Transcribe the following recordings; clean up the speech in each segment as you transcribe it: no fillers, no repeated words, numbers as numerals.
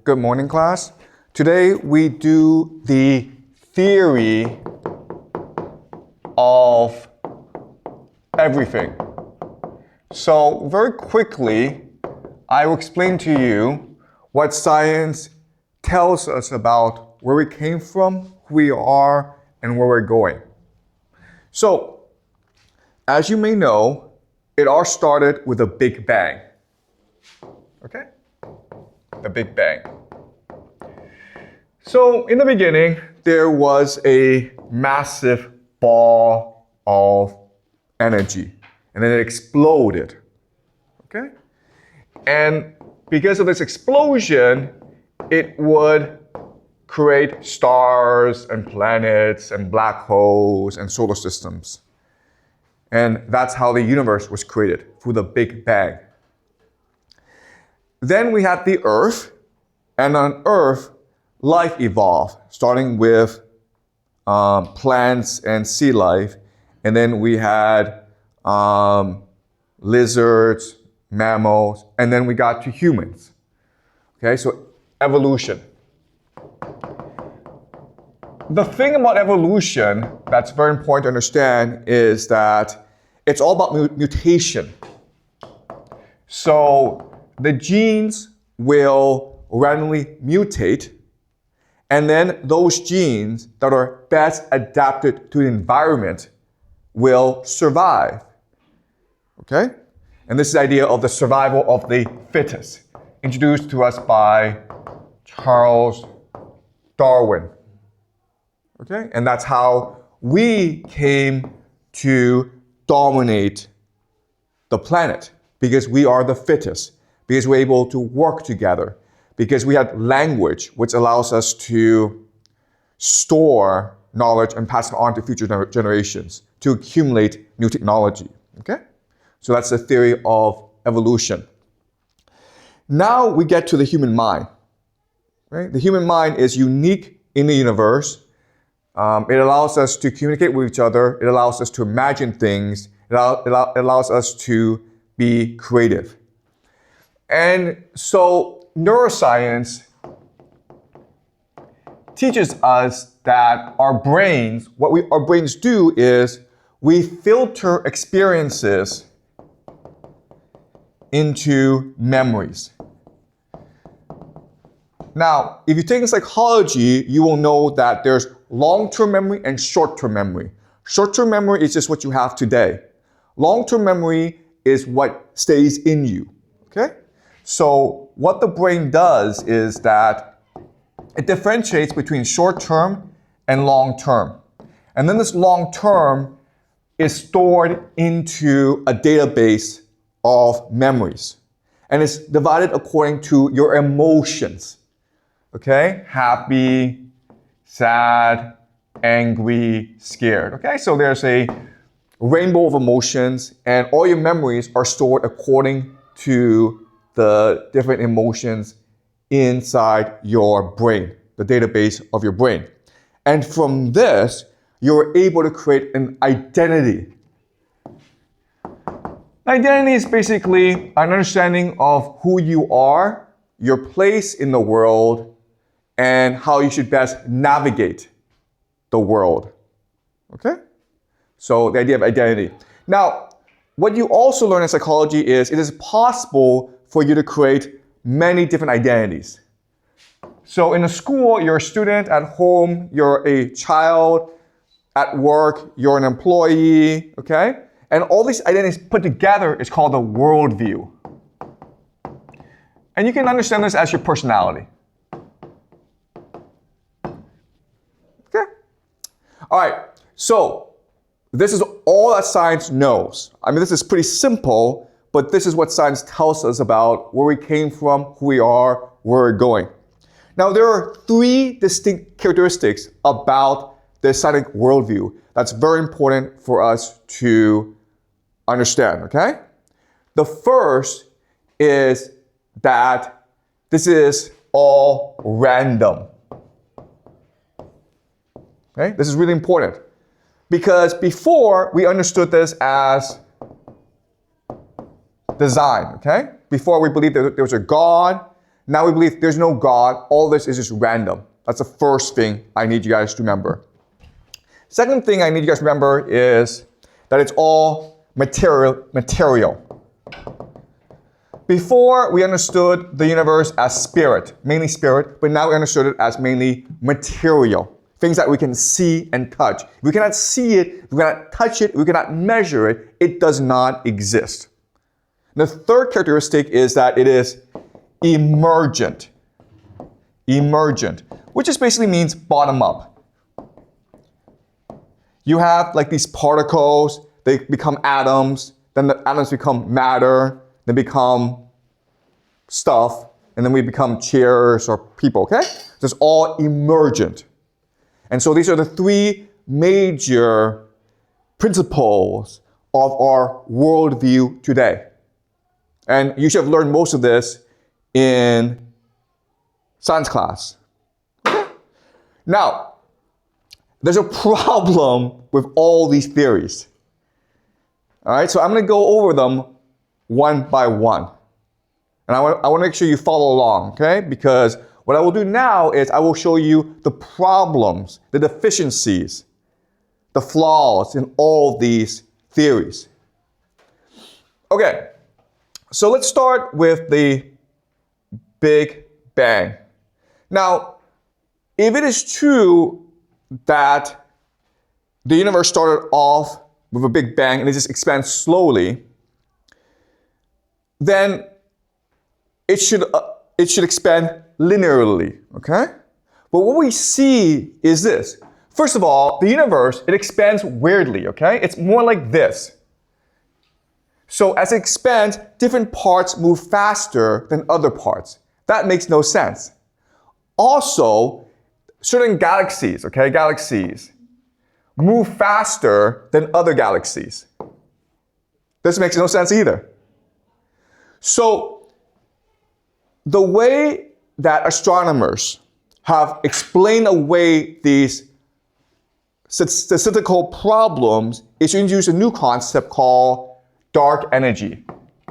Good morning, class. Today we do the theory of everything. So very quickly, I will explain to you what science tells us about where we came from, who we are, and where we're going. So, as you may know, it all started with a Big Bang. Okay? The Big Bang. So, in the beginning, there was a massive ball of energy, and then it exploded. Okay? And because of this explosion, it would create stars and planets and black holes and solar systems. And that's how the universe was created, through the Big Bang. Then we had the Earth, and on Earth, life evolved, starting with plants and sea life, and then we had lizards, mammals, and then we got to humans. Okay, so evolution. The thing about evolution that's very important to understand is that it's all about mutation. So the genes will randomly mutate, and then those genes that are best adapted to the environment will survive. Okay? And this is the idea of the survival of the fittest, introduced to us by Charles Darwin. Okay? And that's how we came to dominate the planet, because we are the fittest, because we're able to work together, because we had language, which allows us to store knowledge and pass it on to future generations, to accumulate new technology. Okay? So that's the theory of evolution. Now we get to the human mind. Right? The human mind is unique in the universe. It allows us to communicate with each other. It allows us to imagine things. It allows us to be creative. And so neuroscience teaches us that our brains, our brains do is we filter experiences into memories. Now, if you take in psychology, you will know that there's long-term memory and short-term memory. Short-term memory is just what you have today. Long-term memory is what stays in you. Okay? So what the brain does is that it differentiates between short-term and long-term. And then this long-term is stored into a database of memories. And it's divided according to your emotions. Okay? Happy, sad, angry, scared. Okay? So there's a rainbow of emotions, and all your memories are stored according to the different emotions inside your brain, the database of your brain. And from this, you're able to create an identity. Identity is basically an understanding of who you are, your place in the world, and how you should best navigate the world. Okay? So the idea of identity. Now, what you also learn in psychology is it is possible for you to create many different identities. So in a school, you're a student. At home, you're a child. At work, you're an employee. Okay? And all these identities put together is called a worldview. And you can understand this as your personality. Okay? All right. So this is all that science knows. I mean, this is pretty simple, but this is what science tells us about where we came from, who we are, where we're going. Now, there are three distinct characteristics about the scientific worldview that's very important for us to understand, okay? The first is that this is all random. Okay? This is really important. Because before, we understood this as design, okay? Before we believed that there was a God. Now we believe there's no God. All this is just random. That's the first thing I need you guys to remember. Second thing I need you guys to remember is that it's all material. Before, we understood the universe as spirit, mainly spirit, but now we understood it as mainly material. Things that we can see and touch. If we cannot see it, if we cannot touch it, if we cannot measure it, it does not exist. The third characteristic is that it is emergent. Emergent, which just basically means bottom up. You have like these particles, they become atoms, then the atoms become matter, then become stuff, and then we become chairs or people, okay? So it's all emergent. And so these are the three major principles of our worldview today. And you should have learned most of this in science class. Okay? Now, there's a problem with all these theories. All right, so I'm going to go over them one by one. And I want to make sure you follow along, okay? Because what I will do now is I will show you the problems, the deficiencies, the flaws in all these theories. Okay, so let's start with the Big Bang. Now, if it is true that the universe started off with a Big Bang and it just expands slowly, then it should expand linearly, okay? But what we see is this. First of all, the universe, it expands weirdly, okay? It's more like this. So as it expands, different parts move faster than other parts. That makes no sense. Also, certain galaxies, okay, galaxies, move faster than other galaxies. This makes no sense either. So, the way that astronomers have explained away these statistical problems is to introduce a new concept called dark energy.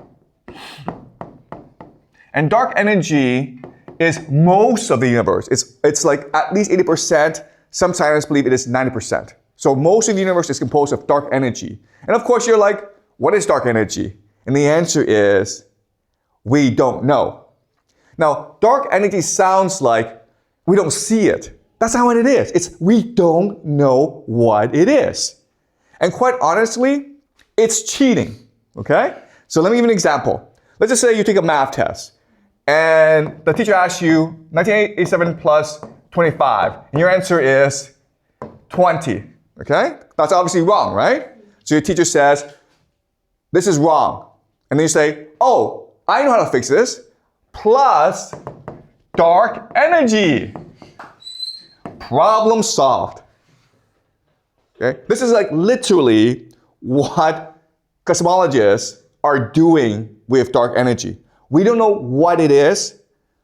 And dark energy is most of the universe. It's like at least 80%. Some scientists believe it is 90%. So most of the universe is composed of dark energy. And of course you're like, what is dark energy? And the answer is, we don't know. Now, dark energy sounds like we don't see it. That's not what it is. It's we don't know what it is. And quite honestly, it's cheating, okay? So let me give you an example. Let's just say you take a math test and the teacher asks you 1987 plus 25, and your answer is 20, okay? That's obviously wrong, right? So your teacher says, this is wrong. And then you say, oh, I know how to fix this. Plus dark energy. Problem solved. Okay? This is like literally what cosmologists are doing with dark energy. We don't know what it is,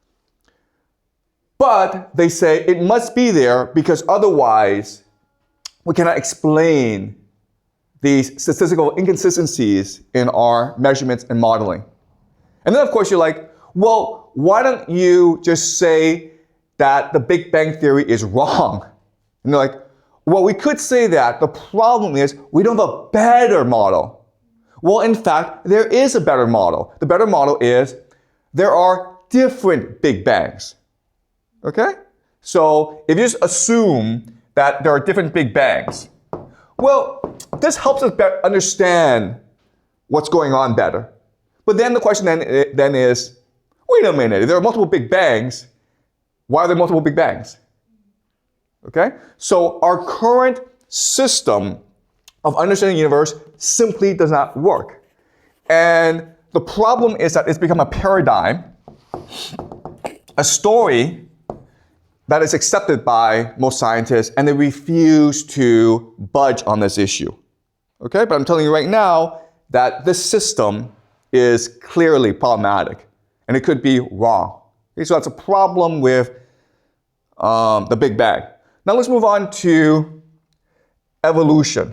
but they say it must be there because otherwise we cannot explain these statistical inconsistencies in our measurements and modeling. And then of course you're like, well, why don't you just say that the Big Bang Theory is wrong? And they're like, well, we could say that. The problem is we don't have a better model. Well, in fact, there is a better model. The better model is there are different Big Bangs. Okay? So if you just assume that there are different Big Bangs, well, this helps us understand what's going on better. But then the question then is, wait a minute, if there are multiple Big Bangs, why are there multiple Big Bangs? Okay? So our current system of understanding the universe simply does not work. And the problem is that it's become a paradigm, a story that is accepted by most scientists, and they refuse to budge on this issue. Okay? But I'm telling you right now that this system is clearly problematic, and it could be wrong. Okay, so that's a problem with the Big Bang. Now let's move on to evolution.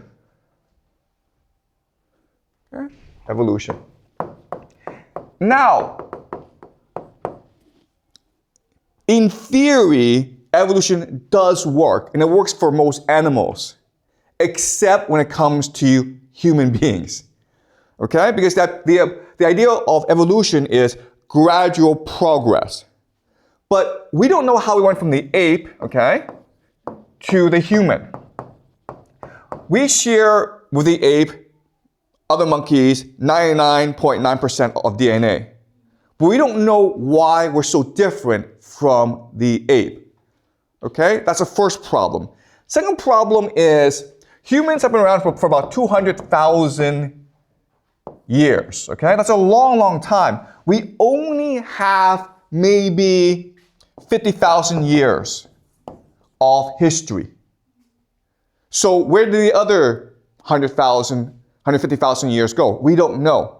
Okay? Evolution. Now, In theory, evolution does work, and it works for most animals, except when it comes to human beings. Okay? Because the idea of evolution is gradual progress. But we don't know how we went from the ape, okay, to the human. We share with the ape, other monkeys, 99.9% of DNA. But we don't know why we're so different from the ape. Okay? That's the first problem. Second problem is humans have been around for about 200,000 years. Okay? That's a long, long time. We only have maybe 50,000 years of history. So where did the other 100,000, 150,000 years go? We don't know.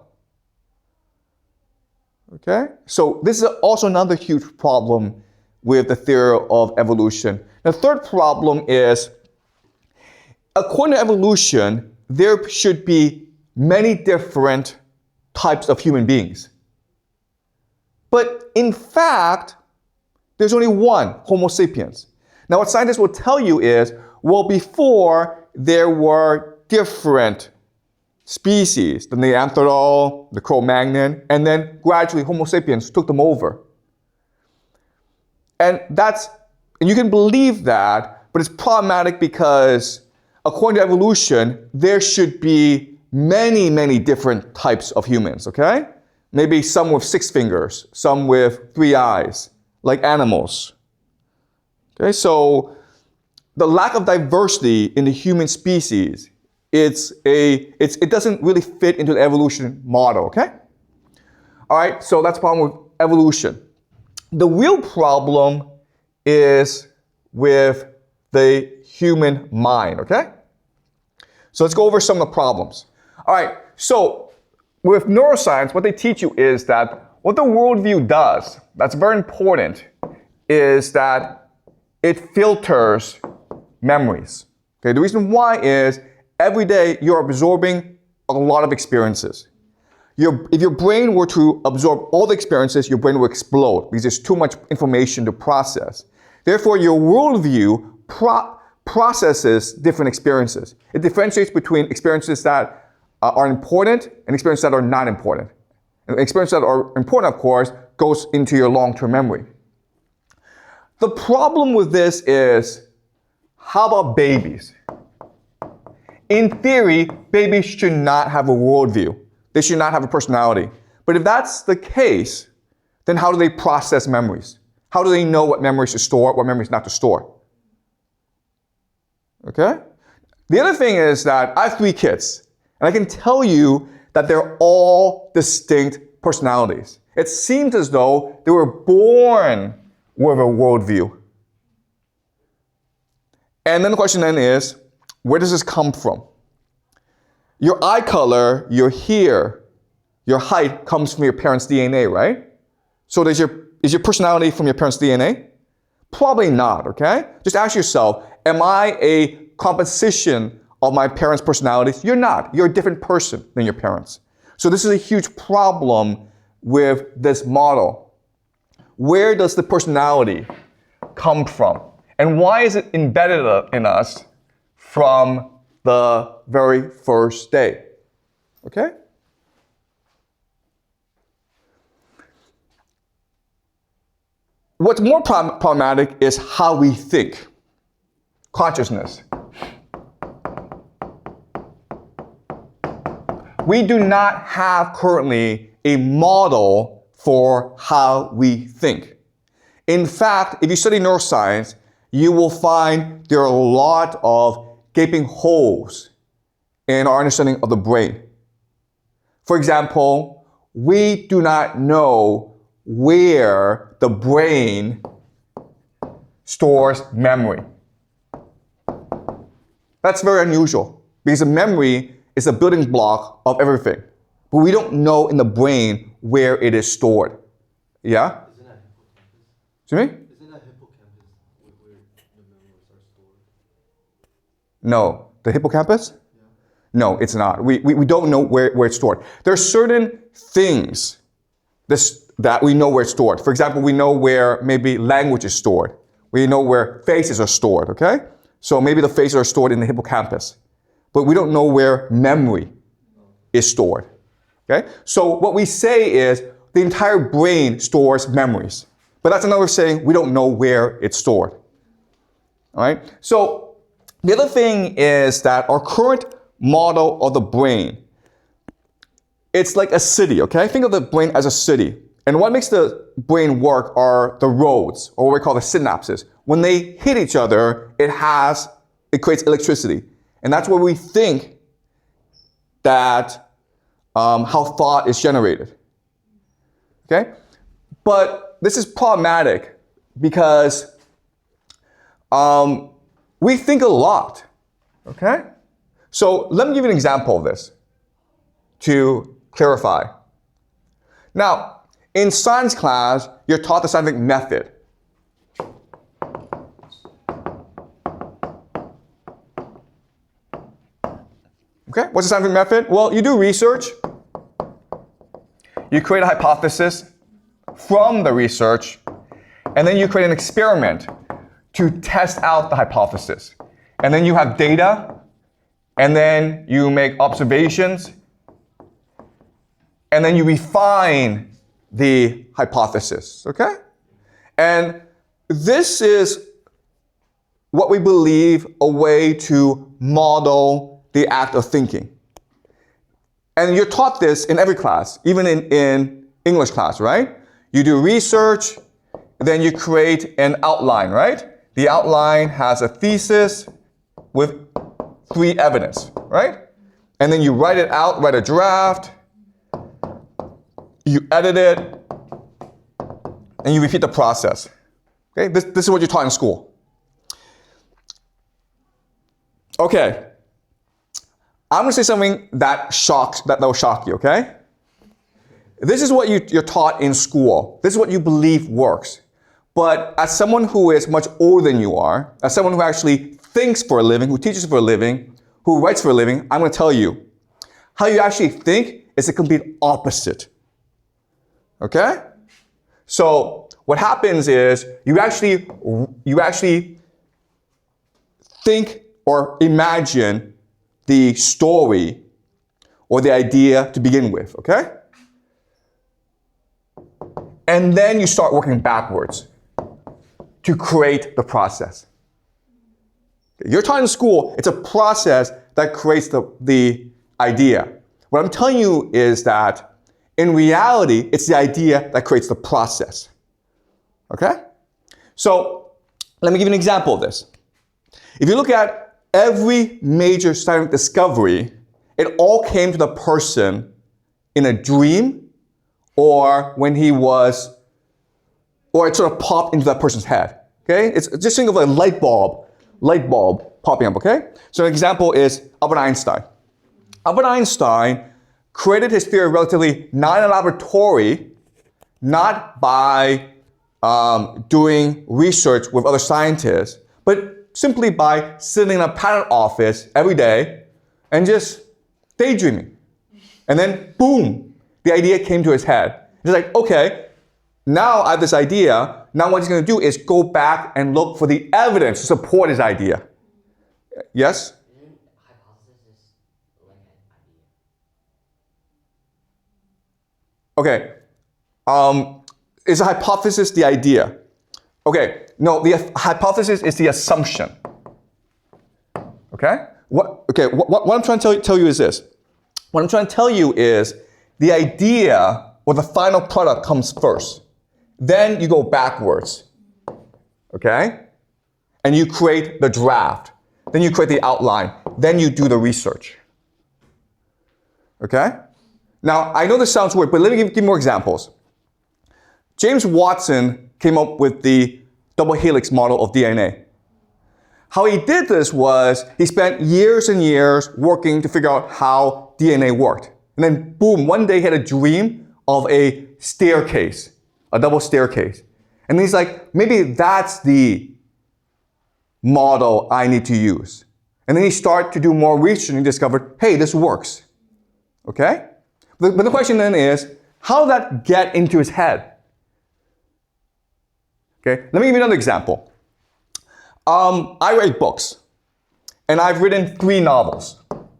Okay? So this is also another huge problem with the theory of evolution. The third problem is, according to evolution, there should be many different types of human beings. But in fact, there's only one, Homo sapiens. Now what scientists will tell you is, well, before there were different species, the Neanderthal, the Cro-Magnon, and then gradually Homo sapiens took them over. And you can believe that, but it's problematic because according to evolution, there should be many, many different types of humans, okay? Maybe some with 6 fingers, some with 3 eyes, like animals. Okay, so the lack of diversity in the human species, it doesn't really fit into the evolution model, okay? All right, so that's the problem with evolution. The real problem is with the human mind, okay? So let's go over some of the problems. All right, so with neuroscience, what they teach you is that what the worldview does, that's very important, is that it filters memories. Okay, the reason why is every day you're absorbing a lot of experiences. If your brain were to absorb all the experiences, your brain will explode because there's too much information to process. Therefore, your worldview processes different experiences. It differentiates between experiences that are important and experiences that are not important. And experiences that are important, of course, goes into your long-term memory. The problem with this is, how about babies? In theory, babies should not have a worldview. They should not have a personality. But if that's the case, then how do they process memories? How do they know what memories to store, what memories not to store? Okay? The other thing is that I have 3 kids, and I can tell you that they're all distinct personalities. It seems as though they were born with a worldview. And then the question then is, where does this come from? Your eye color, your hair, your height comes from your parents' DNA, right? So is your personality from your parents' DNA? Probably not, okay? Just ask yourself, am I a composition of my parents' personalities? You're not. You're a different person than your parents. So this is a huge problem with this model. Where does the personality come from? And why is it embedded in us from the very first day? Okay? What's more problematic is how we think. Consciousness. We do not have currently a model for how we think. In fact, if you study neuroscience, you will find there are a lot of gaping holes in our understanding of the brain. For example, we do not know where the brain stores memory. That's very unusual because a memory is a building block of everything. But we don't know in the brain where it is stored. Yeah? Isn't that hippocampus? Excuse me? Isn't that hippocampus where the memories are stored? No. The hippocampus? Yeah. No, it's not. We don't know where it's stored. There are certain things that we know where it's stored. For example, we know where maybe language is stored. We know where faces are stored, okay? So maybe the faces are stored in the hippocampus, but we don't know where memory is stored, okay? So what we say is the entire brain stores memories, but that's another saying we don't know where it's stored, all right? So the other thing is that our current model of the brain, it's like a city, okay? Think of the brain as a city. And what makes the brain work are the roads, or what we call the synapses. When they hit each other, it creates electricity. And that's where we think that how thought is generated, okay? But this is problematic because we think a lot, okay? So let me give you an example of this to clarify. Now, in science class, you're taught the scientific method. Okay, what's the scientific method? Well, you do research. You create a hypothesis from the research, and then you create an experiment to test out the hypothesis. And then you have data, and then you make observations, and then you refine the hypothesis, okay? And this is what we believe a way to model the act of thinking. And you're taught this in every class, even in English class, right? You do research, then you create an outline, right? The outline has a thesis with 3 evidence, right? And then you write it out, write a draft, you edit it, and you repeat the process. Okay, this is what you're taught in school. Okay, I'm going to say something that will shock you, okay? This is what you're taught in school. This is what you believe works. But as someone who is much older than you are, as someone who actually thinks for a living, who teaches for a living, who writes for a living, I'm going to tell you, how you actually think is the complete opposite. Okay? So what happens is you actually think or imagine the story or the idea to begin with, okay? And then you start working backwards to create the process. You're taught in school, it's a process that creates the idea. What I'm telling you is that in reality, it's the idea that creates the process. Okay? So let me give you an example of this. If you look at every major scientific discovery, it all came to the person in a dream or when or it sort of popped into that person's head. Okay? It's just think of a light bulb popping up, okay? So an example is Albert Einstein. Albert Einstein created his theory relatively not in a laboratory, not by doing research with other scientists, but simply by sitting in a patent office every day and just daydreaming. And then, boom, the idea came to his head. He's like, okay, now I have this idea. Now what he's going to do is go back and look for the evidence to support his idea. Yes? Okay, is a hypothesis the idea? Okay, no, the hypothesis is the assumption. Okay? What I'm trying to tell you is this. What I'm trying to tell you is the idea or the final product comes first. Then you go backwards. Okay? And you create the draft. Then you create the outline. Then you do the research. Okay? Now, I know this sounds weird, but let me give more examples. James Watson came up with the double helix model of DNA. How he did this was he spent years and years working to figure out how DNA worked. And then, boom, one day he had a dream of a staircase, a double staircase. And he's like, maybe that's the model I need to use. And then he started to do more research and he discovered, hey, this works. Okay? But the question then is, How did that get into his head? Okay, let me give you another example. I write books, and I've written 3 novels.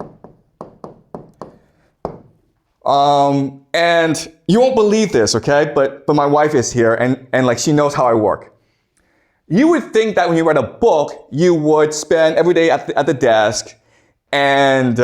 And you won't believe this, okay? But my wife is here, and like she knows how I work. You would think that when you write a book, you would spend every day at the desk and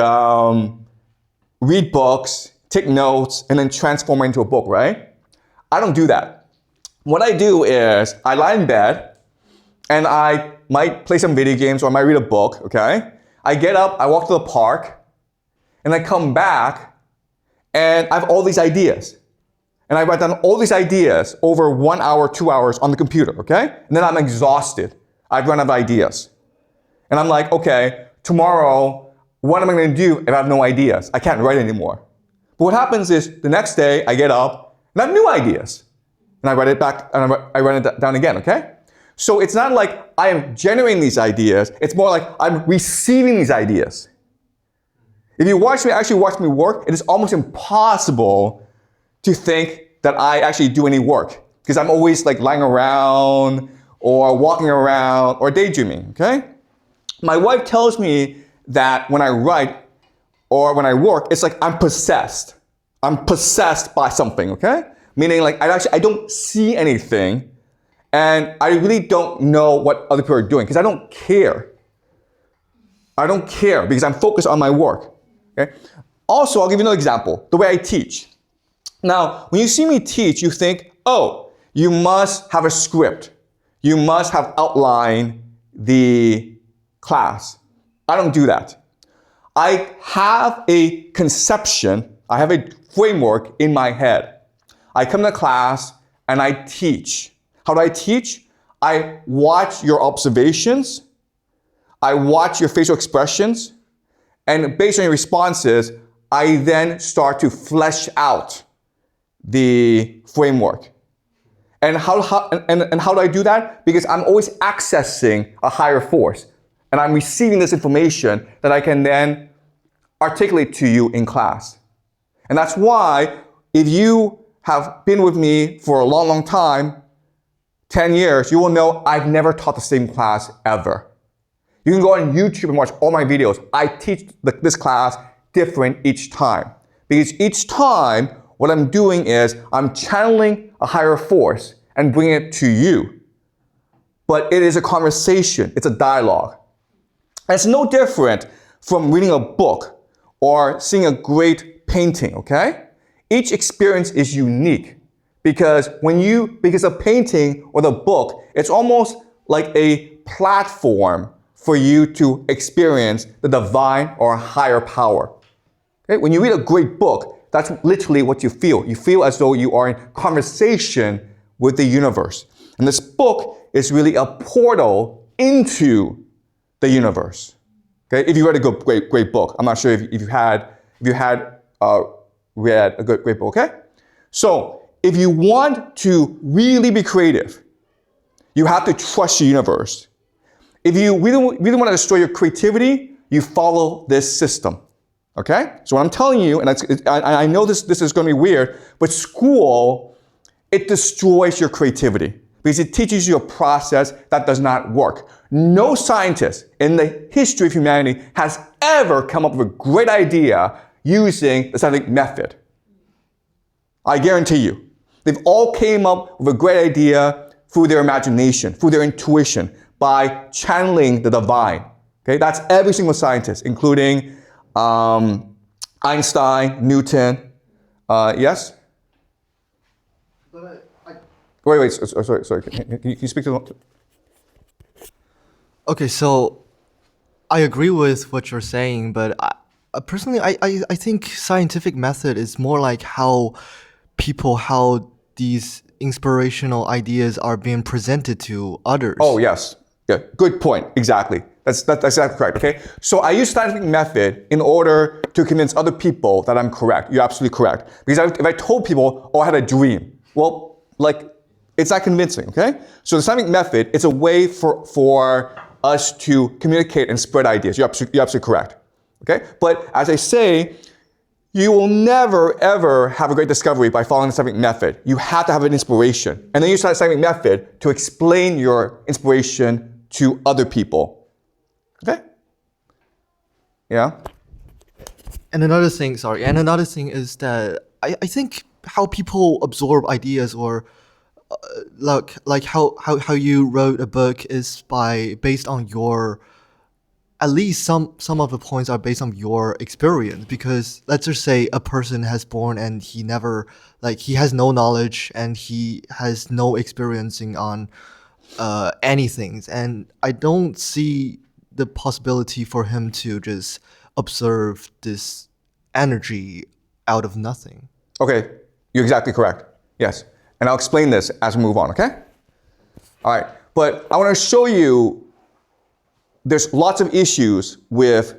read books, take notes, and then transform it into a book, right? I don't do that. What I do is I lie in bed and I might play some video games or I might read a book, okay? I get up, I walk to the park, and I come back and I have all these ideas. And I write down all these ideas over 1 hour, 2 hours on the computer, okay? And then I'm exhausted. I've run out of ideas. And I'm like, okay, tomorrow, what am I gonna do if I have no ideas? I can't write anymore. But what happens is the next day I get up and I have new ideas. And I write it back and I write it down again, okay? So it's not like I am generating these ideas, it's more like I'm receiving these ideas. If you actually watch me work, it is almost impossible to think that I actually do any work because I'm always like lying around or walking around or daydreaming, okay? My wife tells me that when I write or when I work, it's like I'm possessed. I'm possessed by something, okay? Meaning like I don't see anything and I really don't know what other people are doing because I don't care. I don't care because I'm focused on my work, okay? Also, I'll give you another example, the way I teach. Now, when you see me teach, you think, oh, you must have a script. You must have outlined the class. I don't do that. I have a conception, I have a framework in my head. I come to class and I teach. How do I teach? I watch your observations, I watch your facial expressions, and based on your responses, I then start to flesh out the framework. And how do I do that? Because I'm always accessing a higher force and I'm receiving this information that I can then articulate to you in class. And that's why if you have been with me for a long, long time, 10 years, you will know I've never taught the same class ever. You can go on YouTube and watch all my videos. I teach this class different each time. Because each time, what I'm doing is I'm channeling a higher force and bringing it to you. But it is a conversation, it's a dialogue. And it's no different from reading a book or seeing a great painting, okay? Each experience is unique because a painting or the book, it's almost like a platform for you to experience the divine or higher power. Okay? When you read a great book, that's literally what you feel. You feel as though you are in conversation with the universe. And this book is really a portal into the universe. Okay? If you read a great book, I'm not sure if you had read a great book, okay? So, if you want to really be creative, you have to trust the universe. If you really want to destroy your creativity, you follow this system. Okay? So what I'm telling you, and I know this is going to be weird, but school, it destroys your creativity because it teaches you a process that does not work. No scientist in the history of humanity has ever come up with a great idea using the scientific method. I guarantee you. They've all came up with a great idea through their imagination, through their intuition, by channeling the divine. Okay? That's every single scientist, including Einstein, Newton. Yes? But Wait, sorry. Can you speak to the... Okay, so I agree with what you're saying, but personally, I think scientific method is more like how these inspirational ideas are being presented to others. Oh, yes. Yeah, good point. Exactly. That's exactly correct, okay? So I use scientific method in order to convince other people that I'm correct. You're absolutely correct. Because if I told people, oh, I had a dream, well, like, it's not convincing, okay? So the scientific method, it's a way for us to communicate and spread ideas. You're absolutely correct, okay? But as I say, You will never, ever have a great discovery by following the scientific method. You have to have an inspiration. And then use that scientific method to explain your inspiration to other people. Okay? Yeah? And another thing is that I think how people absorb ideas or like how you wrote a book is based on your, at least some of the points are based on your experience, because let's just say a person has born and he never, like, he has no knowledge and he has no experiencing on anything, and I don't see the possibility for him to just observe this energy out of nothing. Okay, you're exactly correct. Yes. And I'll explain this as we move on, okay? All right, but I want to show you there's lots of issues with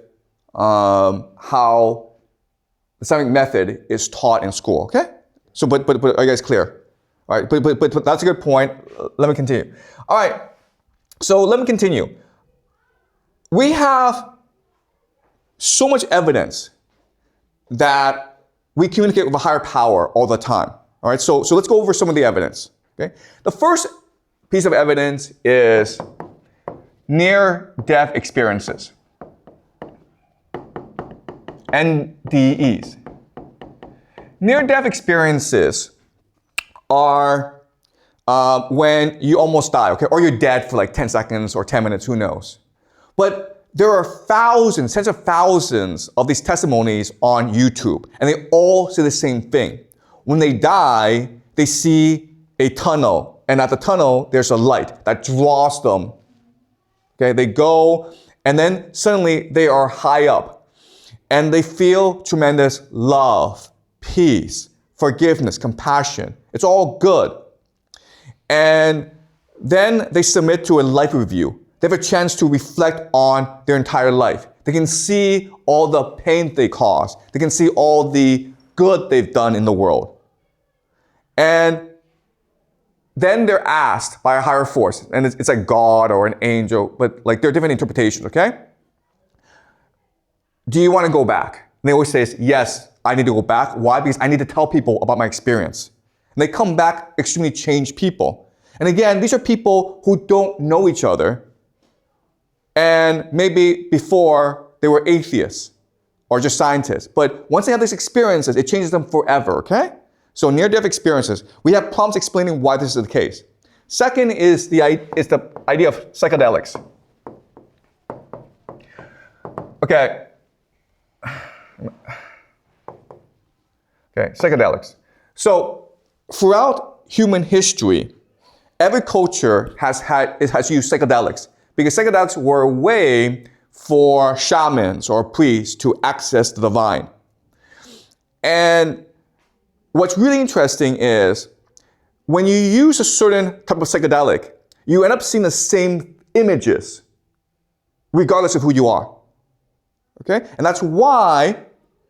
how the scientific method is taught in school, okay? So, but are you guys clear? All right, but that's a good point. Let me continue. All right, so let me continue. We have so much evidence that we communicate with a higher power all the time. All right, so let's go over some of the evidence. Okay, the first piece of evidence is near-death experiences, NDEs. Near-death experiences are when you almost die, okay, or you're dead for like 10 seconds or 10 minutes, who knows. But there are thousands, tens of thousands of these testimonies on YouTube, and they all say the same thing. When they die, they see a tunnel, and at the tunnel, there's a light that draws them. Okay, they go, and then suddenly they are high up, and they feel tremendous love, peace, forgiveness, compassion. It's all good. And then they submit to a life review. They have a chance to reflect on their entire life. They can see all the pain they caused. They can see all the good they've done in the world. And then they're asked by a higher force, and it's like God or an angel, but like there are different interpretations, okay? Do you want to go back? And they always say, yes, I need to go back. Why? Because I need to tell people about my experience. And they come back extremely changed people. And again, these are people who don't know each other. And maybe before they were atheists or just scientists. But once they have these experiences, it changes them forever, okay? So near-death experiences, we have problems explaining why this is the case. Second is the idea of psychedelics. Okay. Okay, psychedelics. So throughout human history, every culture has used psychedelics because psychedelics were a way for shamans or priests to access the divine. And what's really interesting is when you use a certain type of psychedelic, you end up seeing the same images regardless of who you are. Okay? And that's why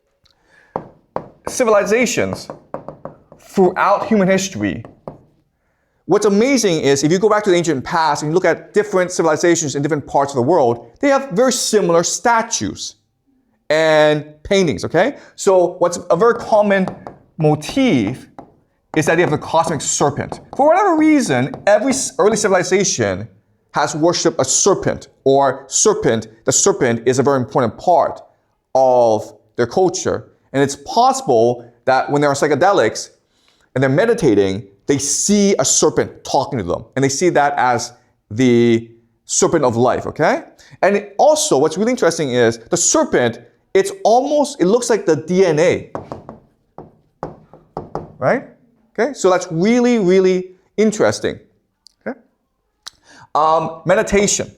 civilizations throughout human history, what's amazing is if you go back to the ancient past and you look at different civilizations in different parts of the world, they have very similar statues and paintings, okay? So what's a very common motif is the idea of the cosmic serpent. For whatever reason, every early civilization has worshipped a serpent, or the serpent is a very important part of their culture. And it's possible that when they're on psychedelics and they're meditating, they see a serpent talking to them. And they see that as the serpent of life, okay? And also, what's really interesting is the serpent, it looks like the DNA, right? Okay, so that's really, really interesting. Okay? Meditation.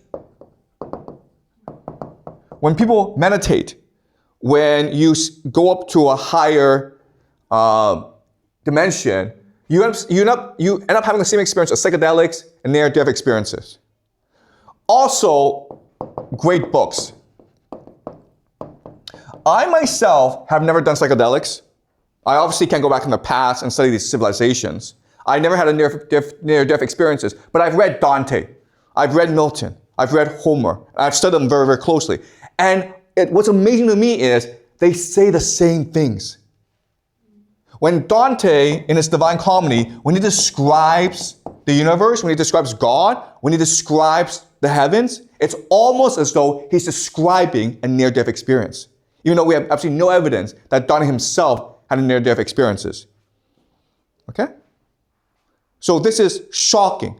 When people meditate, when you go up to a higher dimension, you end up having the same experience as psychedelics and near-death experiences. Also, great books. I myself have never done psychedelics. I obviously can't go back in the past and study these civilizations. I never had a near-death experiences, but I've read Dante, I've read Milton, I've read Homer, I've studied them very, very closely. And what's amazing to me is they say the same things. When Dante, in his Divine Comedy, when he describes the universe, when he describes God, when he describes the heavens, it's almost as though he's describing a near-death experience, even though we have absolutely no evidence that Dante himself had a near-death experiences. Okay? So this is shocking.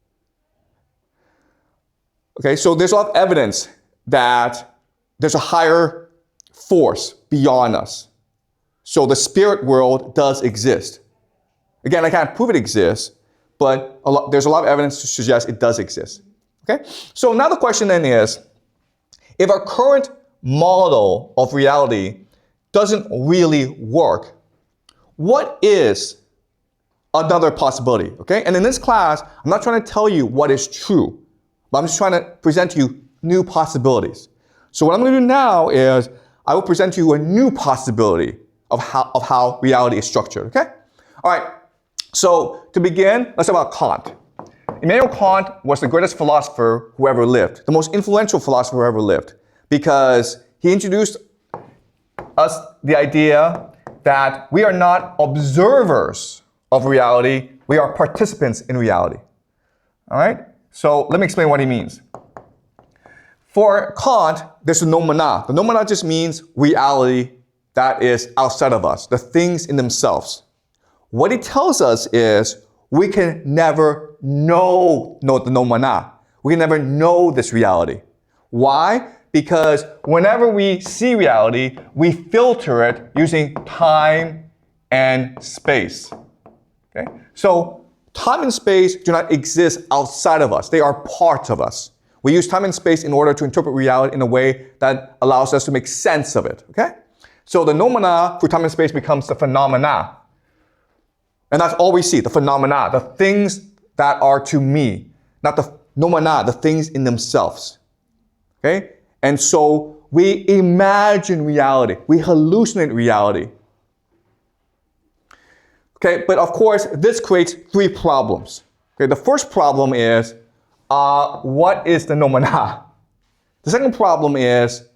Okay, so there's a lot of evidence that there's a higher force beyond us. So the spirit world does exist. Again, I can't prove it exists, but there's a lot of evidence to suggest it does exist. Okay? So now the question then is, if our current model of reality doesn't really work, what is another possibility? Okay? And in this class, I'm not trying to tell you what is true, but I'm just trying to present to you new possibilities. So what I'm going to do now is I will present to you a new possibility of how reality is structured. Okay? All right. So to begin, let's talk about Kant. Immanuel Kant was the greatest philosopher who ever lived, the most influential philosopher who ever lived, because he introduced us the idea that we are not observers of reality, we are participants in reality. All right? So let me explain what he means. For Kant, there's the noumena. The noumena just means reality that is outside of us, the things in themselves. What he tells us is we can never know the noumena. We can never know this reality. Why? Because whenever we see reality, we filter it using time and space. Okay? So time and space do not exist outside of us. They are parts of us. We use time and space in order to interpret reality in a way that allows us to make sense of it. Okay? So the noumena for time and space becomes the phenomena. And that's all we see, the phenomena, the things that are to me, not the noumena, the things in themselves. Okay? And so we imagine reality. We hallucinate reality. Okay, but of course, this creates three problems. Okay, the first problem is, what is the noumena? The second problem is,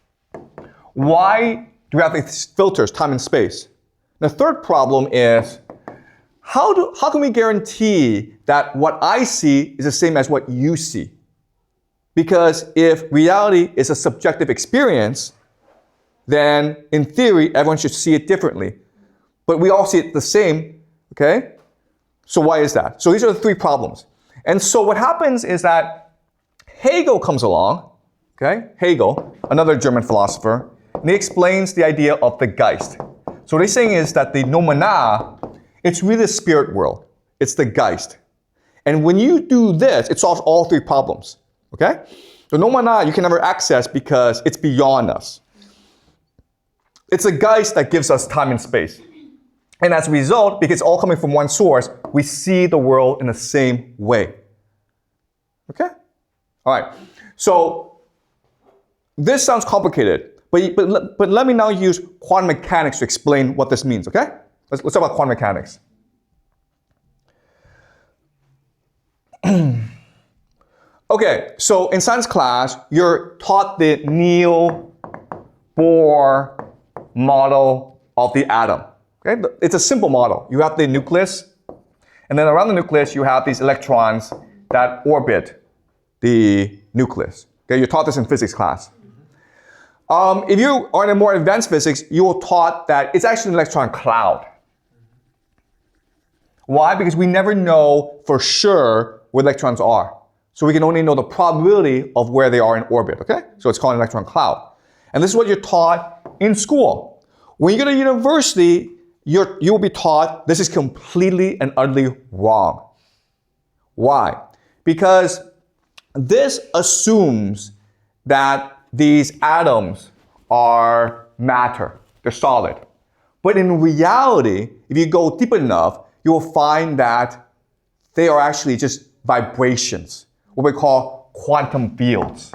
why do we have these filters, time and space? The third problem is, how can we guarantee that what I see is the same as what you see? Because if reality is a subjective experience, then in theory, everyone should see it differently. But we all see it the same, okay? So why is that? So these are the three problems. And so what happens is that Hegel comes along, okay? Hegel, another German philosopher, and he explains the idea of the Geist. So what he's saying is that the noumena, it's really the spirit world. It's the Geist. And when you do this, it solves all three problems, okay? The noumena you can never access because it's beyond us. It's the Geist that gives us time and space. And as a result, because it's all coming from one source, we see the world in the same way. Okay? All right. So this sounds complicated, but let me now use quantum mechanics to explain what this means, okay? Let's talk about quantum mechanics. Okay, so in science class, you're taught the Niels Bohr model of the atom. Okay? It's a simple model. You have the nucleus, and then around the nucleus, you have these electrons that orbit the nucleus. Okay? You're taught this in physics class. If you are in a more advanced physics, you will taught that it's actually an electron cloud. Why? Because we never know for sure where electrons are. So we can only know the probability of where they are in orbit, okay? So it's called an electron cloud. And this is what you're taught in school. When you go to university, you will be taught this is completely and utterly wrong. Why? Because this assumes that these atoms are matter, they're solid. But in reality, if you go deep enough, you will find that they are actually just vibrations, what we call quantum fields.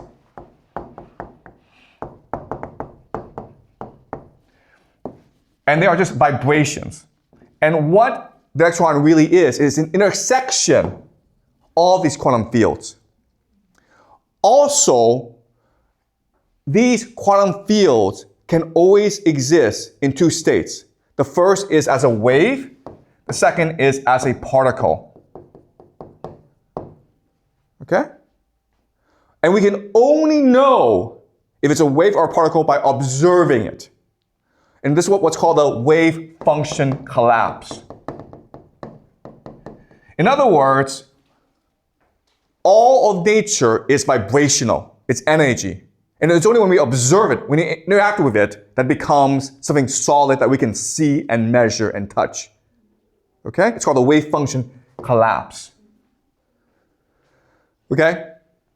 And they are just vibrations. And what the electron really is an intersection of these quantum fields. Also, these quantum fields can always exist in two states. The first is as a wave, the second is as a particle. Okay? And we can only know if it's a wave or a particle by observing it. And this is what's called a wave function collapse. In other words, all of nature is vibrational. It's energy. And it's only when we observe it, when we interact with it, that becomes something solid that we can see and measure and touch. Okay? It's called a wave function collapse. Okay?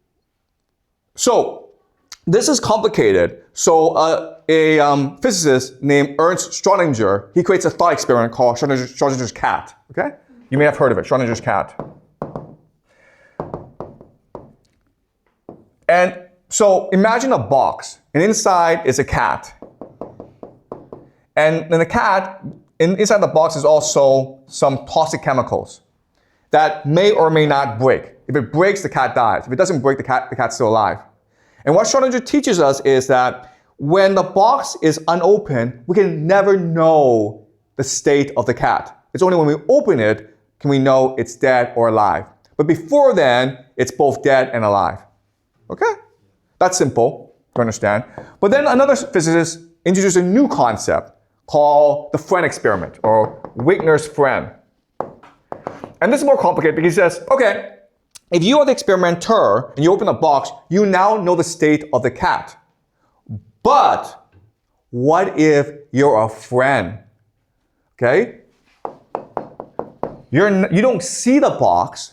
So, this is complicated. So, a physicist named Ernst Schrödinger, he creates a thought experiment called Schrödinger's cat. Okay? You may have heard of it, Schrödinger's cat. And so imagine a box, and inside is a cat. And then the cat, inside the box is also some toxic chemicals that may or may not break. If it breaks, the cat dies. If it doesn't break, the cat's still alive. And what Schrödinger teaches us is that when the box is unopened, we can never know the state of the cat. It's only when we open it can we know it's dead or alive. But before then, it's both dead and alive. Okay? That's simple to understand. But then another physicist introduced a new concept called the friend experiment, or Wigner's friend. And this is more complicated because he says, okay, if you are the experimenter and you open a box, you now know the state of the cat. But what if you're a friend? Okay? You don't see the box.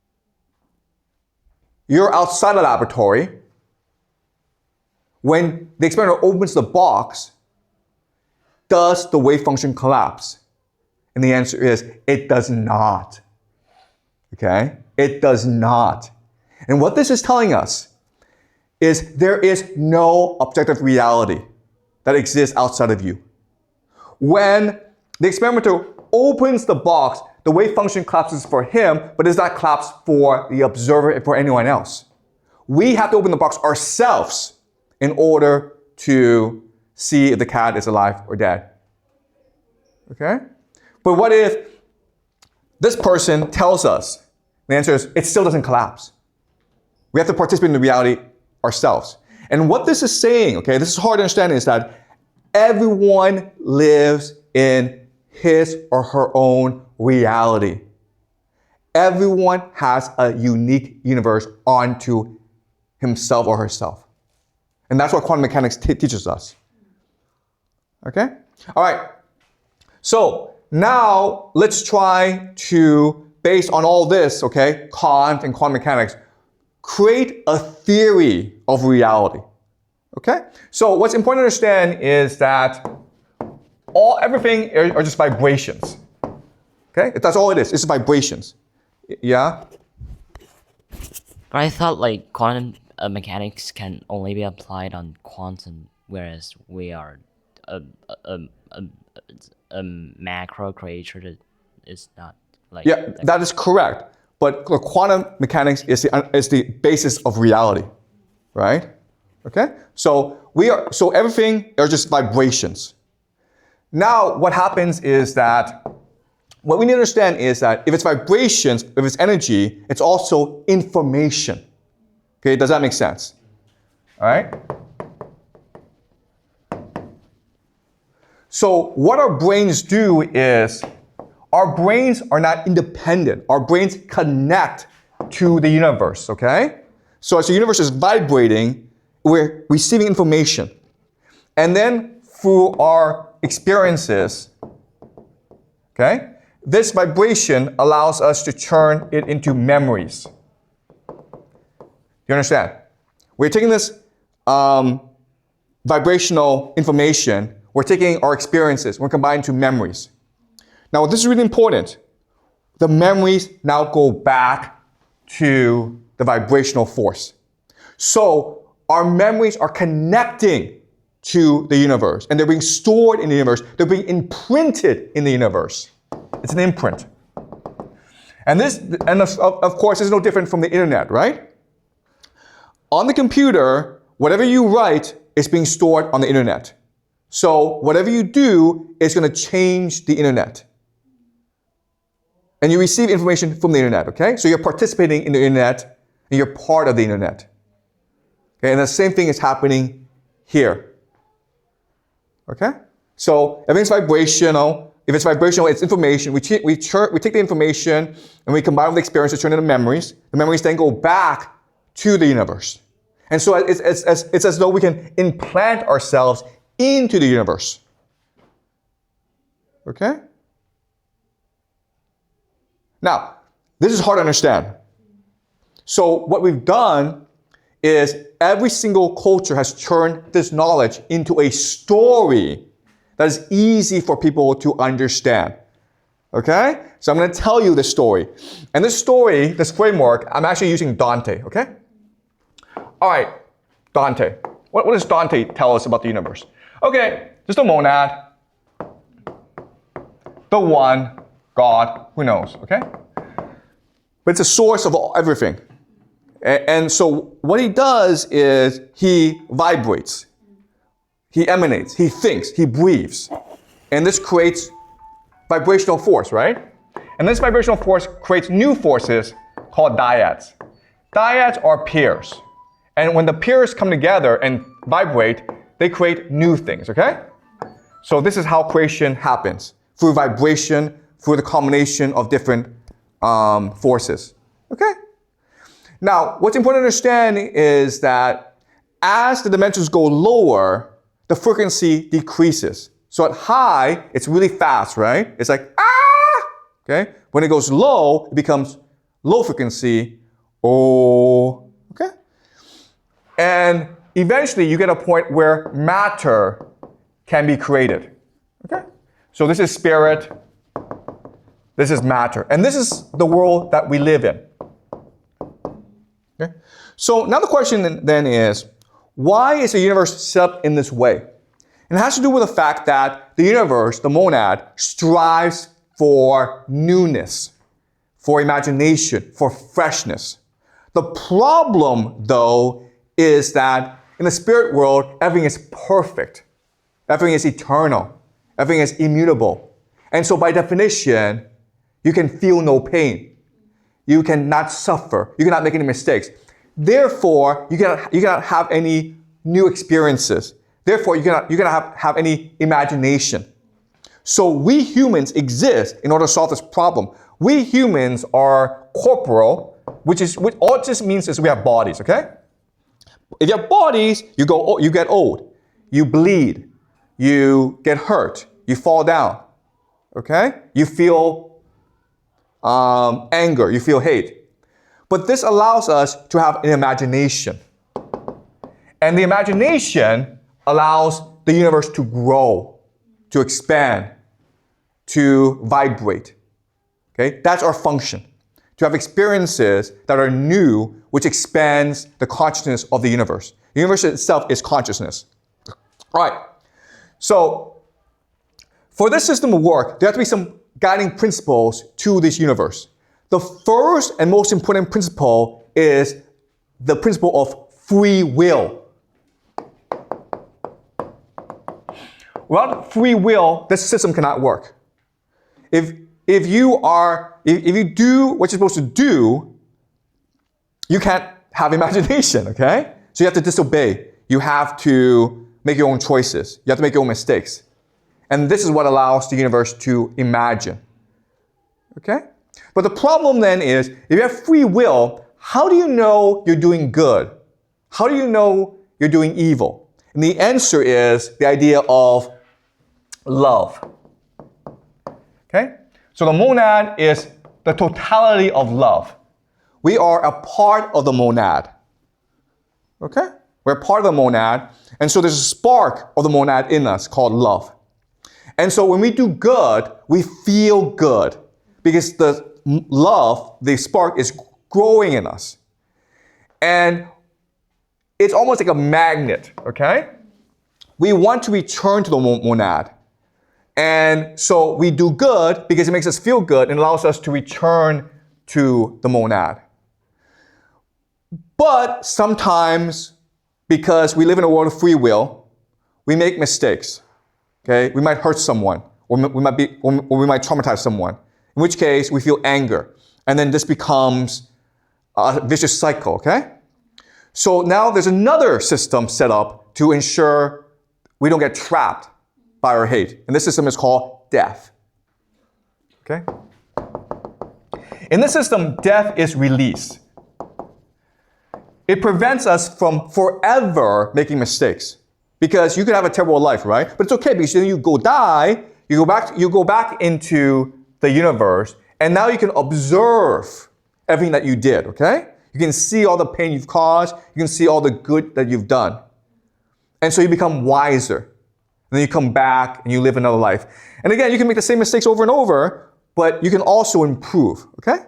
You're outside the laboratory. When the experimenter opens the box, does the wave function collapse? And the answer is, it does not. Okay? It does not. And what this is telling us is there is no objective reality that exists outside of you. When the experimenter opens the box, the wave function collapses for him, but does not collapse for the observer and for anyone else. We have to open the box ourselves in order to see if the cat is alive or dead. Okay? But what if this person tells us? The answer is, it still doesn't collapse. We have to participate in the reality ourselves. And what this is saying, okay, this is hard to understand, is that everyone lives in his or her own reality. Everyone has a unique universe onto himself or herself. And that's what quantum mechanics teaches us. Okay? All right. So now let's try to, based on all this, okay, Kant and quantum mechanics, create a theory of reality. Okay? So what's important to understand is that everything are just vibrations. Okay? That's all it is. It's vibrations. Yeah? But I thought like quantum mechanics can only be applied on quantum, whereas we are a macro creature that is not like. Yeah, that is correct. But quantum mechanics is the basis of reality, right? Okay. So everything are just vibrations. Now, what happens is that what we need to understand is that if it's vibrations, if it's energy, it's also information. Okay, does that make sense? All right? So what our brains do is, our brains are not independent. Our brains connect to the universe, okay? So as the universe is vibrating, we're receiving information. And then through our experiences, okay, this vibration allows us to turn it into memories. You understand? We're taking this vibrational information, we're taking our experiences, we're combining to memories. Now, this is really important. The memories now go back to the vibrational force. So our memories are connecting to the universe, and they're being stored in the universe. They're being imprinted in the universe. It's an imprint. And of course, this is no different from the internet, right? On the computer, whatever you write is being stored on the internet. So whatever you do is going to change the internet. And you receive information from the internet, okay? So you're participating in the internet and you're part of the internet. Okay, and the same thing is happening here. Okay? So everything's vibrational. If it's vibrational, it's information. We take the information and we combine with the experience to turn into memories. The memories then go back to the universe. And so it's as though we can implant ourselves into the universe. Okay? Now, this is hard to understand. So what we've done is every single culture has turned this knowledge into a story that is easy for people to understand. Okay? So I'm going to tell you this story. And this story, this framework, I'm actually using Dante. Okay? All right, Dante. What does Dante tell us about the universe? Okay, just a monad. The one, God, who knows, okay? But it's a source of everything. And so what he does is he vibrates, he emanates, he thinks, he breathes. And this creates vibrational force, right? And this vibrational force creates new forces called dyads. Dyads are pairs. And when the pairs come together and vibrate, they create new things, okay? So this is how creation happens, through vibration, through the combination of different forces, okay? Now, what's important to understand is that as the dimensions go lower, the frequency decreases. So at high, it's really fast, right? It's like, ah! Okay? When it goes low, it becomes low frequency, oh, okay? And eventually, you get a point where matter can be created, okay? So this is spirit, this is matter, and this is the world that we live in. Okay? So now the question then is, why is the universe set up in this way? And it has to do with the fact that the universe, the monad, strives for newness, for imagination, for freshness. The problem, though, is that in the spirit world, everything is perfect. Everything is eternal. Everything is immutable. And so by definition, you can feel no pain. You cannot suffer. You cannot make any mistakes. Therefore, you cannot have any new experiences. Therefore, you cannot have any imagination. So we humans exist in order to solve this problem. We humans are corporal, which all it just means is we have bodies, okay? If you have bodies, you get old, you bleed, you get hurt, you fall down, okay? You feel anger, you feel hate. But this allows us to have an imagination. And the imagination allows the universe to grow, to expand, to vibrate. Okay? That's our function. To have experiences that are new, which expands the consciousness of the universe. The universe itself is consciousness. All right. So, for this system to work, there have to be some guiding principles to this universe. The first and most important principle is the principle of free will. Without free will, this system cannot work. If you do what you're supposed to do, you can't have imagination, okay? So you have to disobey. You have to make your own choices. You have to make your own mistakes. And this is what allows the universe to imagine, okay? But the problem then is, if you have free will, how do you know you're doing good? How do you know you're doing evil? And the answer is the idea of love. Okay? So the monad is the totality of love. We are a part of the monad. Okay? We're a part of the monad. And so there's a spark of the monad in us called love. And so when we do good, we feel good because the love, the spark, is growing in us. And it's almost like a magnet, okay? We want to return to the monad. And so we do good because it makes us feel good and allows us to return to the monad. But sometimes, because we live in a world of free will, we make mistakes. Okay, we might hurt someone, or we might traumatize someone. In which case, we feel anger, and then this becomes a vicious cycle. Okay, so now there's another system set up to ensure we don't get trapped by our hate, and this system is called death. Okay, in this system, death is release. It prevents us from forever making mistakes. Because you could have a terrible life, right? But it's okay because then you go die, you go back into the universe, and now you can observe everything that you did, okay? You can see all the pain you've caused, you can see all the good that you've done. And so you become wiser. And then you come back and you live another life. And again, you can make the same mistakes over and over, but you can also improve, okay?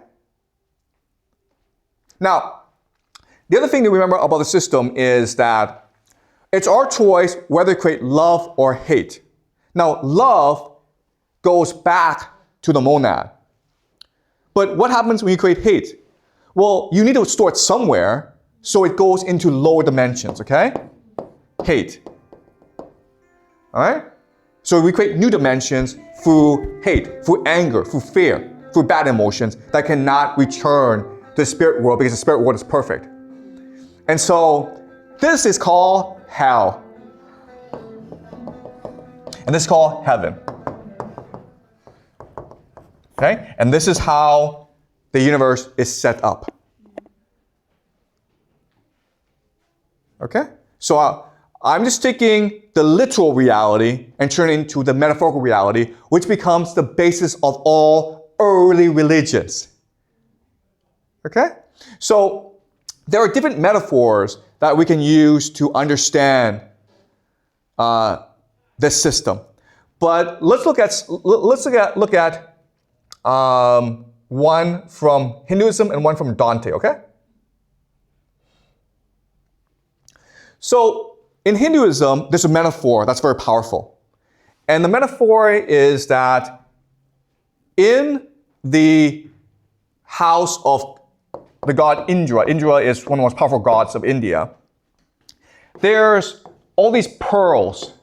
Now, the other thing to remember about the system is that it's our choice whether to create love or hate. Now, love goes back to the monad. But what happens when you create hate? Well, you need to store it somewhere, so it goes into lower dimensions, okay? Hate. All right? So we create new dimensions through hate, through anger, through fear, through bad emotions that cannot return to the spirit world because the spirit world is perfect. And so this is called hell. And this is called heaven. Okay? And this is how the universe is set up. Okay? So I'm just taking the literal reality and turning it into the metaphorical reality, which becomes the basis of all early religions. Okay? So there are different metaphors that we can use to understand this system. But let's look at one from Hinduism and one from Dante, okay? So in Hinduism, there's a metaphor that's very powerful. And the metaphor is that in the house of the god Indra, Indra is one of the most powerful gods of India, there's all these pearls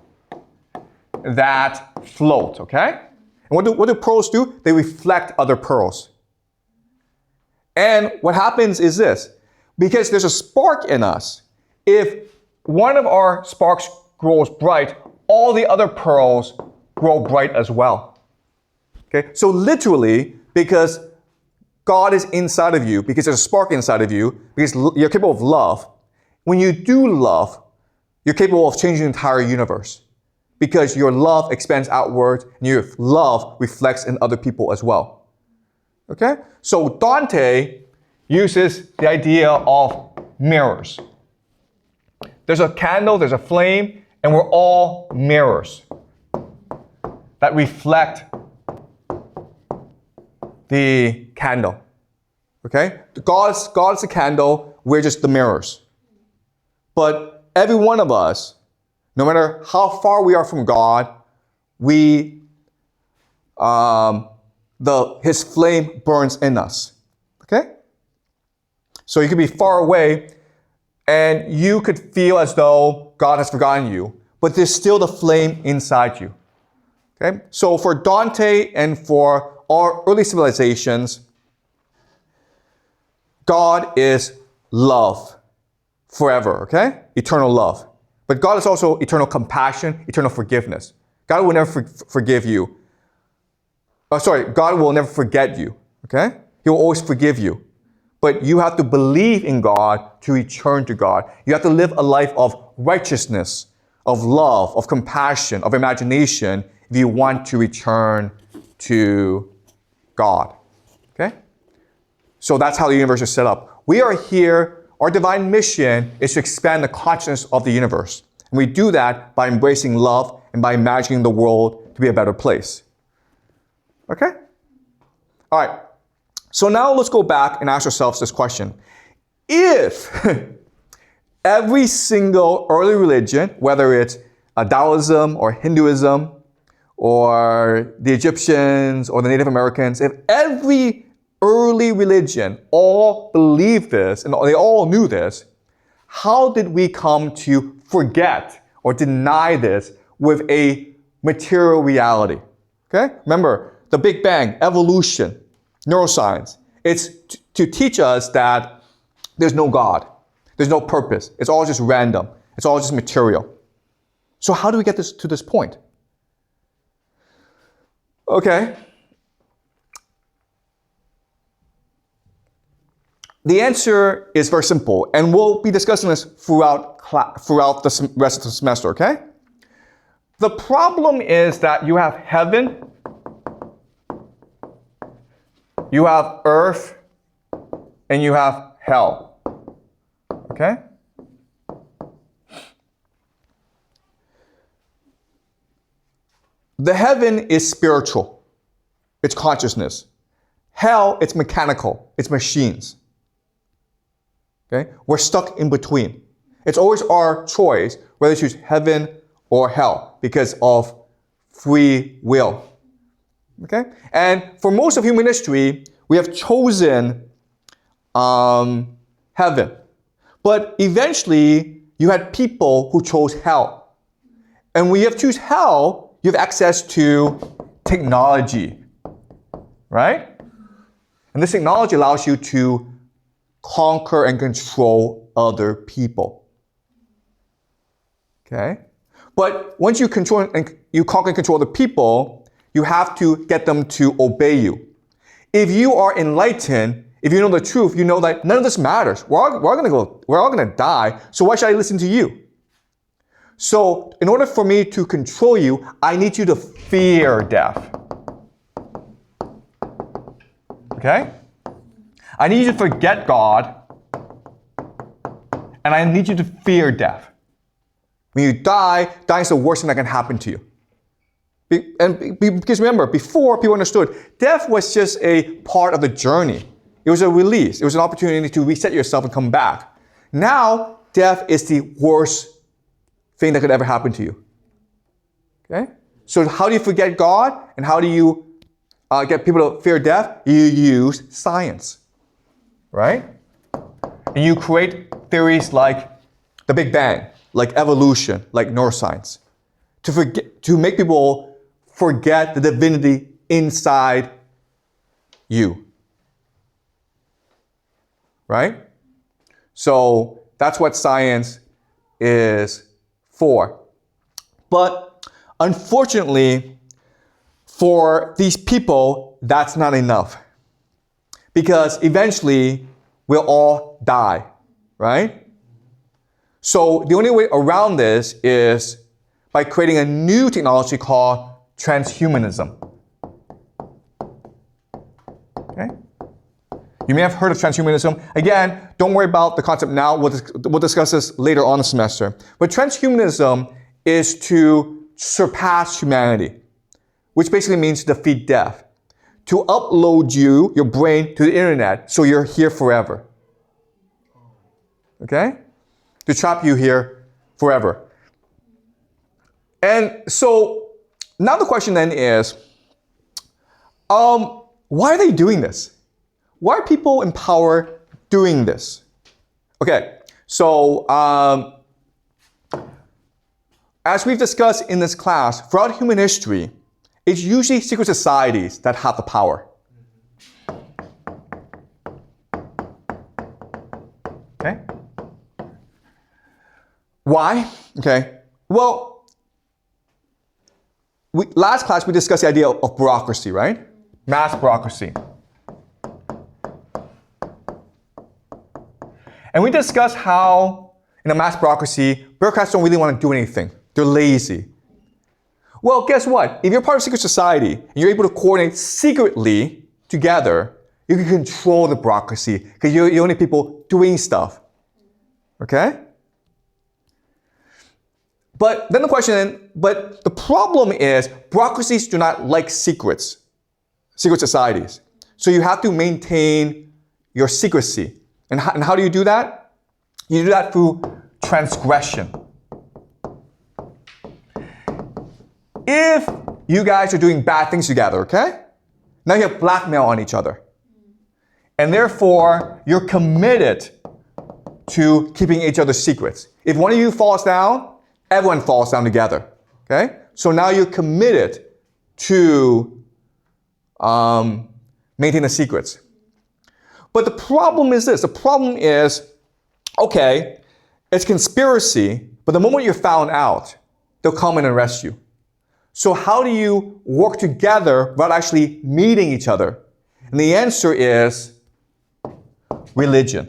that float, okay? And what do pearls do? They reflect other pearls. And what happens is this, because there's a spark in us, if one of our sparks grows bright, all the other pearls grow bright as well. Okay? So literally, because God is inside of you, because there's a spark inside of you, because you're capable of love, when you do love, you're capable of changing the entire universe. Because your love expands outward, and your love reflects in other people as well. Okay? So Dante uses the idea of mirrors. There's a candle, there's a flame, and we're all mirrors that reflect the candle. Okay? God's the candle, we're just the mirrors. But every one of us, no matter how far we are from God, His flame burns in us. Okay? So you could be far away and you could feel as though God has forgotten you, but there's still the flame inside you. Okay? So for Dante and for our early civilizations, God is love forever, okay? Eternal love. But God is also eternal compassion, eternal forgiveness. God will never forgive you. God will never forget you, okay? He will always forgive you. But you have to believe in God to return to God. You have to live a life of righteousness, of love, of compassion, of imagination if you want to return to God, okay? So that's how the universe is set up. We are here, our divine mission is to expand the consciousness of the universe. And we do that by embracing love and by imagining the world to be a better place. Okay? All right. So now let's go back and ask ourselves this question. If every single early religion, whether it's Taoism or Hinduism or the Egyptians or the Native Americans, if every early religion all believed this and they all knew this, how did we come to forget or deny this with a material reality. Okay? Remember, the Big Bang, evolution, neuroscience. It's to teach us that there's no God. There's no purpose. It's all just random. It's all just material. So how do we get to this point? Okay. The answer is very simple, and we'll be discussing this throughout the rest of the semester, okay? The problem is that you have heaven, you have earth, and you have hell, okay? The heaven is spiritual. It's consciousness. Hell, it's mechanical. It's machines. Okay? We're stuck in between. It's always our choice whether to choose heaven or hell because of free will. Okay? And for most of human history, we have chosen heaven. But eventually, you had people who chose hell. And when you have choose hell, you have access to technology, right? And this technology allows you to conquer and control other people. Okay? But once you control and you conquer and control other people, you have to get them to obey you. If you are enlightened, if you know the truth, you know that none of this matters. We're all gonna die, so why should I listen to you? So, in order for me to control you, I need you to fear death. Okay? I need you to forget God, and I need you to fear death. When you die, dying is the worst thing that can happen to you. Because remember, before people understood, death was just a part of the journey. It was a release. It was an opportunity to reset yourself and come back. Now, death is the worst thing that could ever happen to you. Okay? So how do you forget God? And how do you get people to fear death? You use science. Right? And you create theories like the Big Bang, like evolution, like neuroscience, to make people forget the divinity inside you. Right? So that's what science is for. But unfortunately, for these people, that's not enough. Because eventually, we'll all die, right? So the only way around this is by creating a new technology called transhumanism. Okay? You may have heard of transhumanism. Again, don't worry about the concept now. We'll discuss this later on in the semester. But transhumanism is to surpass humanity, which basically means to defeat death. To upload your brain to the internet so you're here forever. Okay? To trap you here forever. And so now the question then is, why are they doing this? Why are people in power doing this? Okay, so as we've discussed in this class, throughout human history, it's usually secret societies that have the power. Okay? Why? Okay. Well, last class we discussed the idea of bureaucracy, right? Mass bureaucracy. And we discussed how in a mass bureaucracy, bureaucrats don't really want to do anything. They're lazy. Well, guess what? If you're part of a secret society and you're able to coordinate secretly together, you can control the bureaucracy because you're the only people doing stuff. Okay? But then the problem is bureaucracies do not like secret societies. So you have to maintain your secrecy. And how do you do that? You do that through transgression. If you guys are doing bad things together, okay? Now you have blackmail on each other. And therefore, you're committed to keeping each other's secrets. If one of you falls down, everyone falls down together, okay? So now you're committed to maintain the secrets. But the problem is this. The problem is, okay, it's conspiracy, but the moment you're found out, they'll come and arrest you. So how do you work together without actually meeting each other? And the answer is religion.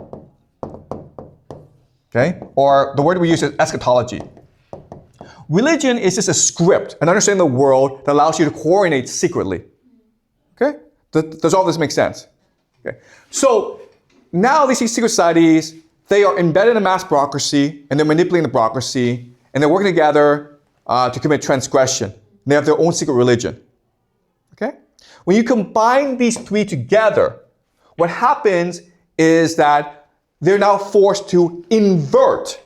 Okay? Or the word we use is eschatology. Religion is just a script, an understanding of the world that allows you to coordinate secretly. Okay? Does all this make sense? Okay. So now these secret societies, they are embedded in mass bureaucracy, and they're manipulating the bureaucracy, and they're working together to commit transgression. They have their own secret religion. Okay? When you combine these three together, what happens is that they're now forced to invert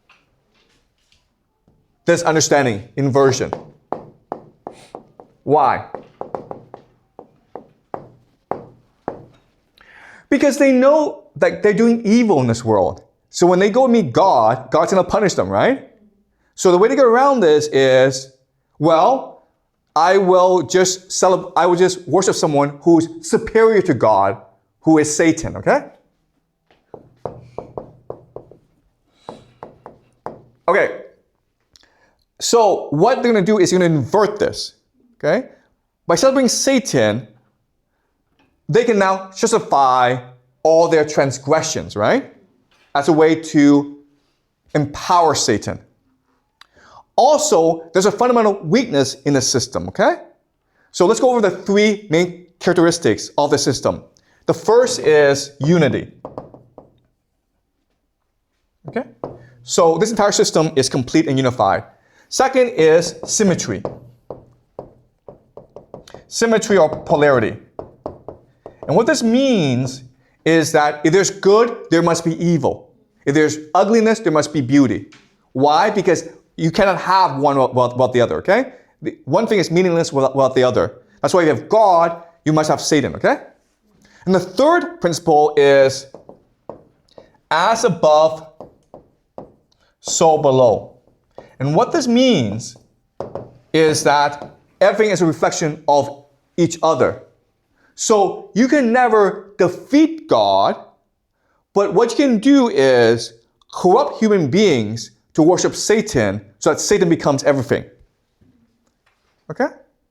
this understanding, inversion. Why? Because they know that they're doing evil in this world. So when they go meet God, God's going to punish them, right? So the way to get around this is, well, I will just worship someone who's superior to God, who is Satan, okay? Okay. So what they're going to do is they're going to invert this, okay? By celebrating Satan, they can now justify all their transgressions, right? As a way to empower Satan. Also, there's a fundamental weakness in the system, okay? So let's go over the three main characteristics of the system. The first is unity. Okay? So this entire system is complete and unified. Second is symmetry. Symmetry or polarity. And what this means is that if there's good, there must be evil. If there's ugliness, there must be beauty. Why? Because you cannot have one without the other, okay? One thing is meaningless without the other. That's why if you have God, you must have Satan, okay? And the third principle is as above, so below. And what this means is that everything is a reflection of each other. So you can never defeat God, but what you can do is corrupt human beings to worship Satan so that Satan becomes everything. Okay?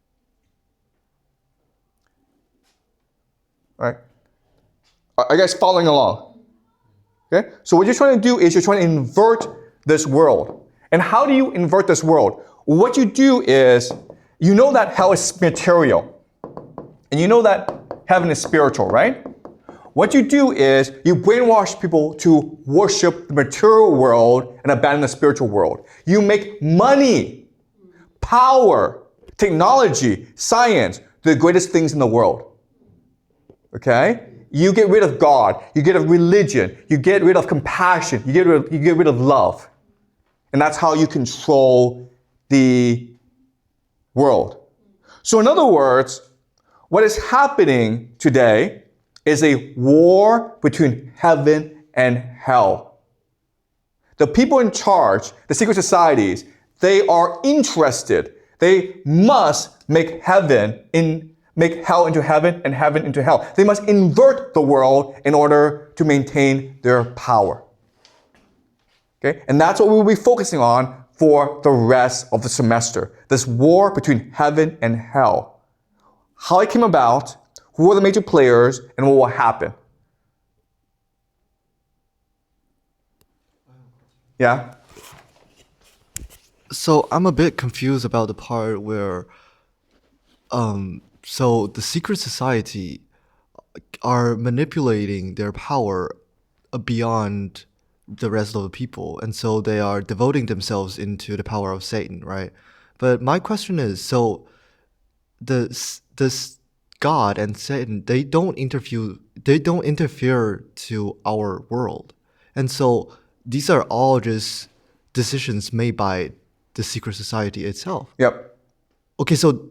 All right. Are you guys following along? Okay? So what you're trying to do is you're trying to invert this world. And how do you invert this world? What you do is, you know that hell is material. And you know that heaven is spiritual, right? What you do is you brainwash people to worship the material world and abandon the spiritual world. You make money, power, technology, science, the greatest things in the world. Okay? You get rid of God. You get rid of religion. You get rid of compassion. You get rid of love. And that's how you control the world. So in other words, what is happening today is a war between heaven and hell. The people in charge, the secret societies, they are interested. They must make hell into heaven and heaven into hell. They must invert the world in order to maintain their power. Okay? And that's what we'll be focusing on for the rest of the semester. This war between heaven and hell. How it came about, who are the major players, and what will happen. Yeah? So I'm a bit confused about the part where, so the secret society are manipulating their power beyond the rest of the people, and so they are devoting themselves into the power of Satan, right? But my question is, so this God and Satan, they don't interfere to our world, and so these are all just decisions made by the secret society itself. Yep. Okay, so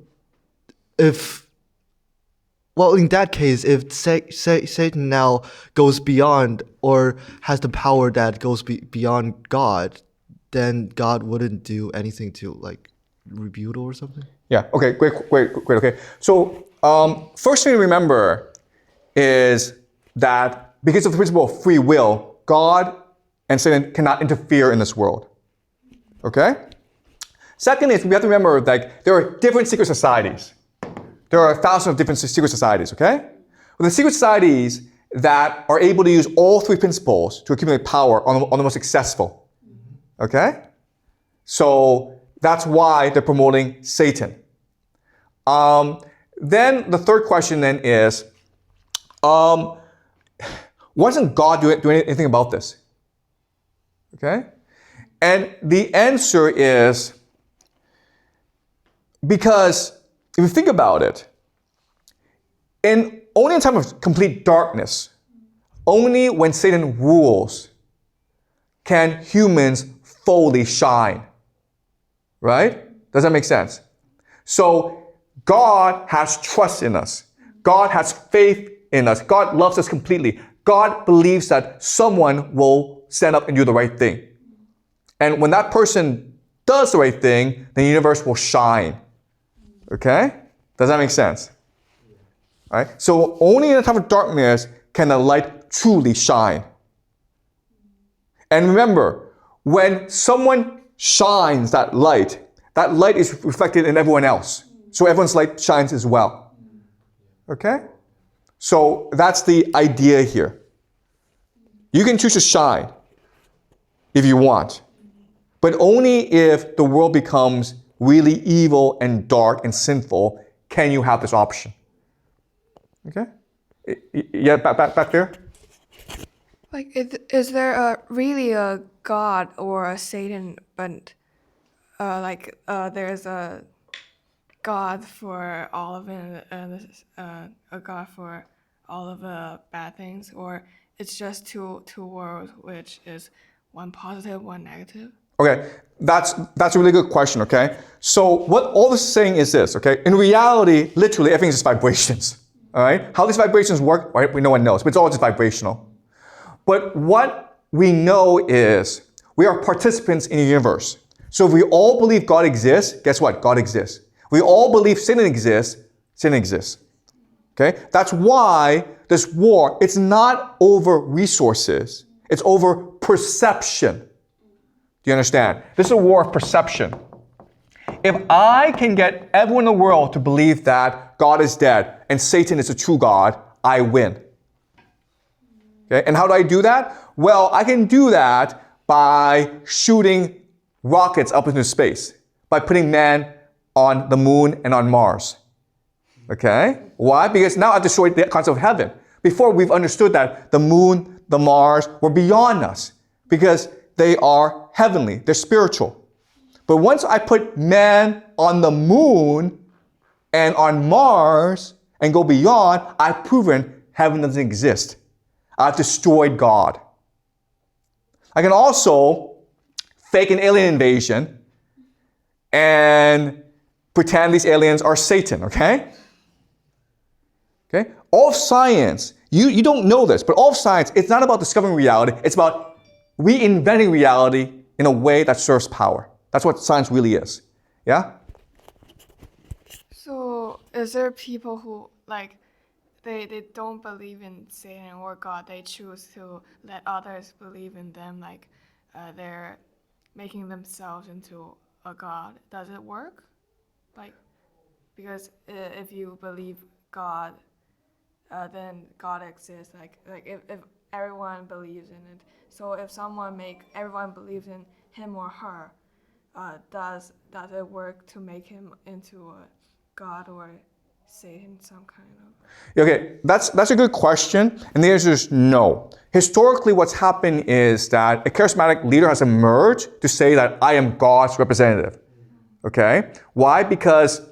in that case, if Satan now goes beyond or has the power that goes beyond God, then God wouldn't do anything to rebuttal or something? Yeah, okay, great, okay. So, first thing to remember is that because of the principle of free will, God and Satan cannot interfere in this world. Okay? Second is we have to remember like there are different secret societies. There are thousands of different secret societies, okay? Well, the secret societies that are able to use all three principles to accumulate power are the most successful. Okay? So that's why they're promoting Satan. Then the third question then is, why doesn't God do anything about this? Okay? And the answer is because if you think about it, only in time of complete darkness, only when Satan rules can humans fully shine. Right? Does that make sense? So God has trust in us. God has faith in us. God loves us completely. God believes that someone will stand up and do the right thing. And when that person does the right thing, the universe will shine. Okay? Does that make sense? All right? So only in a time of darkness can the light truly shine. And remember, when someone shines that light is reflected in everyone else. So everyone's light shines as well. Okay? So that's the idea here. You can choose to shine if you want, but only if the world becomes really evil and dark and sinful can you have this option. Okay? Yeah, back there? Like, is there really a God or a Satan, but there's a God for all of it, a God for all of the bad things, or it's just two worlds, which is one positive, one negative? Okay, that's a really good question, okay? So what all this is saying is this, okay? In reality, literally everything is just vibrations, all right? How these vibrations work, right? No one knows, but it's all just vibrational. But what we know is we are participants in the universe. So if we all believe God exists, guess what? God exists. We all believe Satan exists, Satan exists. Okay? That's why this war, it's not over resources, it's over perception. Do you understand? This is a war of perception. If I can get everyone in the world to believe that God is dead and Satan is a true God, I win. Okay? And how do I do that? Well, I can do that by shooting rockets up into space, by putting man on the moon and on Mars. Okay? Why? Because now I've destroyed the concept of heaven. Before, we've understood that the moon, the Mars were beyond us because they are heavenly, they're spiritual. But once I put man on the moon and on Mars and go beyond, I've proven heaven doesn't exist. I've destroyed God. I can also fake an alien invasion and pretend these aliens are Satan, okay? Okay? All of science, you don't know this, but all of science, it's not about discovering reality, it's about reinventing reality in a way that serves power. That's what science really is. Yeah? So is there people who, like, they don't believe in Satan or God, they choose to let others believe in them, like they're making themselves into a God? Does it work? Like, because if you believe God, then God exists. Like if everyone believes in it. So if everyone believes in him or her, does it work to make him into a God or Satan, some kind of? Okay, that's a good question, and the answer is no. Historically, what's happened is that a charismatic leader has emerged to say that I am God's representative. Okay? Why? Because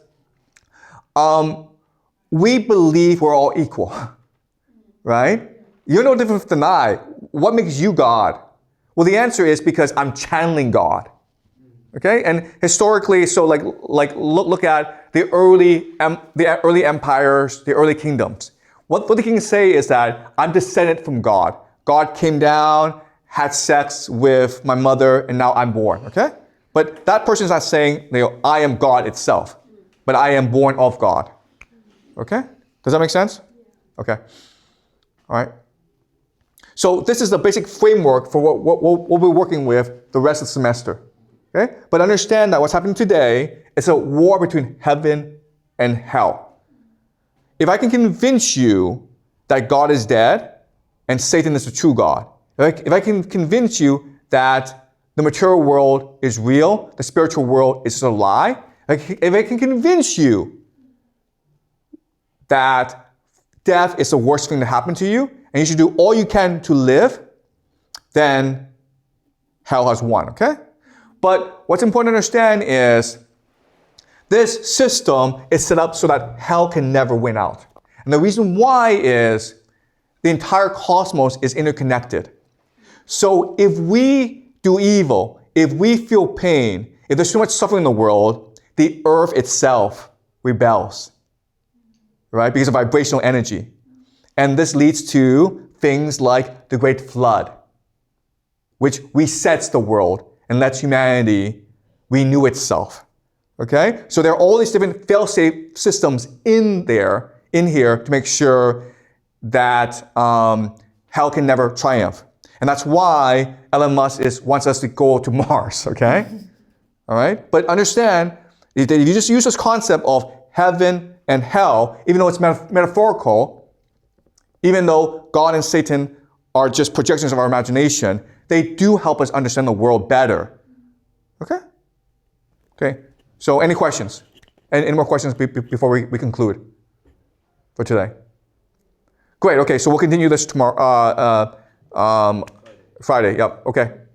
we believe we're all equal, right? You're no different than I. What makes you God? Well, the answer is because I'm channeling God. Okay? And historically, so look at the early empires, the early kingdoms. What the kings say is that I'm descended from God. God came down, had sex with my mother, and now I'm born. Okay? But that person is not saying, I am God itself, but I am born of God. Okay? Does that make sense? Okay. All right. So this is the basic framework for what we'll be working with the rest of the semester. Okay? But understand that what's happening today is a war between heaven and hell. If I can convince you that God is dead and Satan is the true God, if I can convince you that the material world is real, the spiritual world is a lie, if I can convince you that death is the worst thing to happen to you, and you should do all you can to live, then hell has won, okay? But what's important to understand is this system is set up so that hell can never win out. And the reason why is the entire cosmos is interconnected. So if we do evil, if we feel pain, if there's too much suffering in the world, the earth itself rebels, right? Because of vibrational energy. And this leads to things like the Great Flood, which resets the world and lets humanity renew itself. Okay? So there are all these different fail-safe systems in here to make sure that hell can never triumph. And that's why Elon Musk wants us to go to Mars, okay? All right? But understand, if you just use this concept of heaven and hell, even though it's metaphorical, even though God and Satan are just projections of our imagination, they do help us understand the world better. Okay? Okay. So any questions? Any more questions before we conclude for today? Great. Okay. So we'll continue this tomorrow. Friday. Yep. Okay.